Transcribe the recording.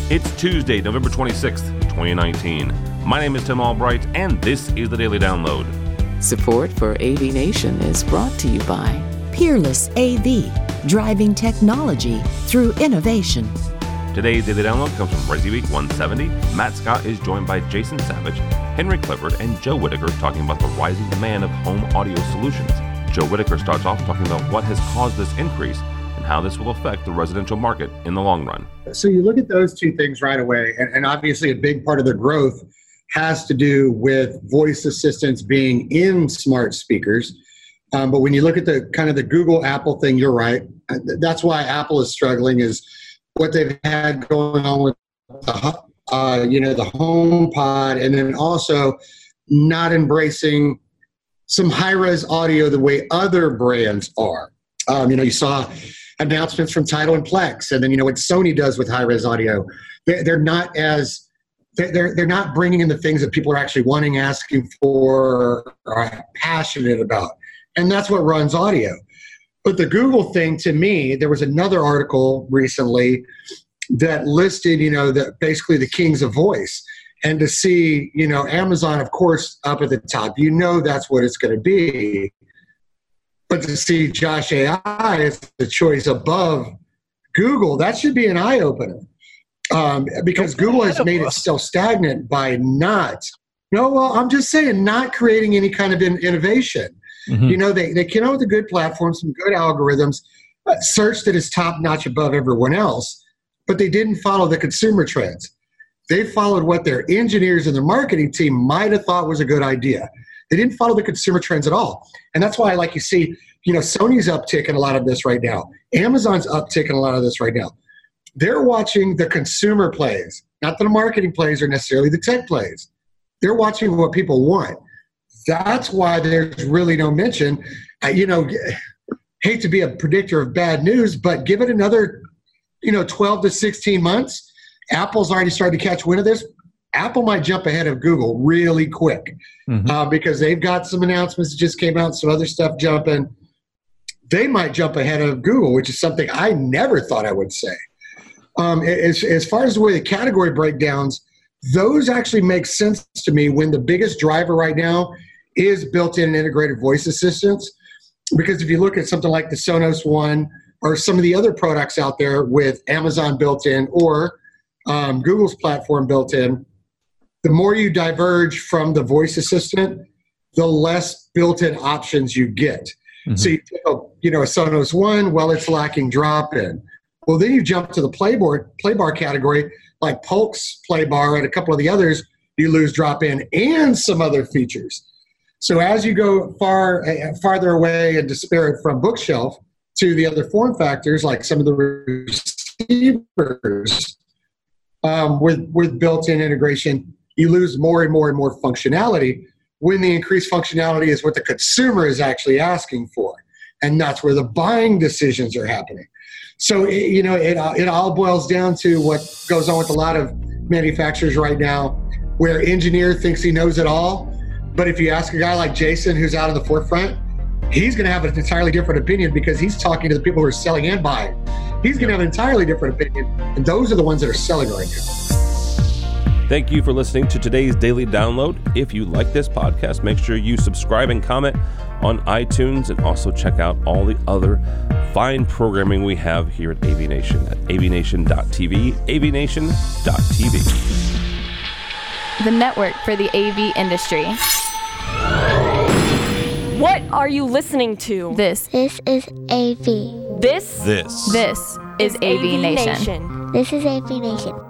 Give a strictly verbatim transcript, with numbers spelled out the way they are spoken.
It's Tuesday, November twenty-sixth, twenty nineteen. My name is Tim Albright, and this is the Daily Download. Support for A V Nation is brought to you by Peerless A V, driving technology through innovation. Today's Daily Download comes from Resi Week one seventy. Matt Scott is joined by Jason Savage, Henry Clifford, and Joe Whitaker talking about the rising demand of home audio solutions. Joe Whitaker starts off talking about what has caused this increase and how this will affect the residential market in the long run. So you look at those two things right away, and, and obviously a big part of the growth has to do with voice assistants being in smart speakers. Um, but when you look at the kind of the Google Apple thing, you're right. That's why Apple is struggling, is what they've had going on with the, uh, you know, the HomePod, and then also not embracing some high-res audio the way other brands are. Um, you know, you saw announcements from Tidal and Plex, and then you know what Sony does with high-res audio. They're, they're not as they're they're not bringing in the things that people are actually wanting, asking for, or are passionate about, and that's what runs audio. But the Google thing, to me, there was another article recently that listed, you know, the, basically the kings of voice. And to see, you know, Amazon, of course, up at the top, you know that's what it's going to be. But to see Josh A I as the choice above Google, that should be an eye-opener. Um, because Google has made itself stagnant by not, no, well, I'm just saying, not creating any kind of in, innovation. Mm-hmm. You know, they, they came out with a good platform, some good algorithms, uh, search that is top-notch above everyone else, but they didn't follow the consumer trends. They followed what their engineers and their marketing team might have thought was a good idea. They didn't follow the consumer trends at all. And that's why, like you see, you know, Sony's upticking a lot of this right now. Amazon's upticking a lot of this right now. They're watching the consumer plays, not the marketing plays or necessarily the tech plays. They're watching what people want. That's why there's really no mention. Uh, you know, hate to be a predictor of bad news, but give it another, you know, twelve to sixteen months. Apple's already started to catch wind of this. Apple might jump ahead of Google really quick mm-hmm. uh, because they've got some announcements that just came out, some other stuff jumping. They might jump ahead of Google, which is something I never thought I would say. Um, as, as far as the way the category breakdowns, those actually make sense to me when the biggest driver right now is built-in and integrated voice assistants. Because if you look at something like the Sonos One or some of the other products out there with Amazon built-in or um, Google's platform built-in, the more you diverge from the voice assistant, the less built-in options you get. Mm-hmm. So you take a, you know, a Sonos One, well, it's lacking drop-in. Well, then you jump to the playboard, playbar category, like Polk's playbar and a couple of the others, you lose drop-in and some other features. So as you go far uh, farther away and disparate from Bookshelf to the other form factors, like some of the receivers um, with, with built-in integration, you lose more and more and more functionality when the increased functionality is what the consumer is actually asking for. And that's where the buying decisions are happening. So, it, you know, it, it all boils down to what goes on with a lot of manufacturers right now, where engineer thinks he knows it all. But if you ask a guy like Jason, who's out in the forefront, he's going to have an entirely different opinion because he's talking to the people who are selling and buying. He's going to have an entirely different opinion. And those are the ones that are selling right now. Thank you for listening to today's Daily Download. If you like this podcast, make sure you subscribe and comment on iTunes, and also check out all the other fine programming we have here at A V Nation at A V nation dot t v, A V nation dot t v. The network for the A V industry. What are you listening to? This. This is A V. This. This. This is A V Nation. This is A V Nation.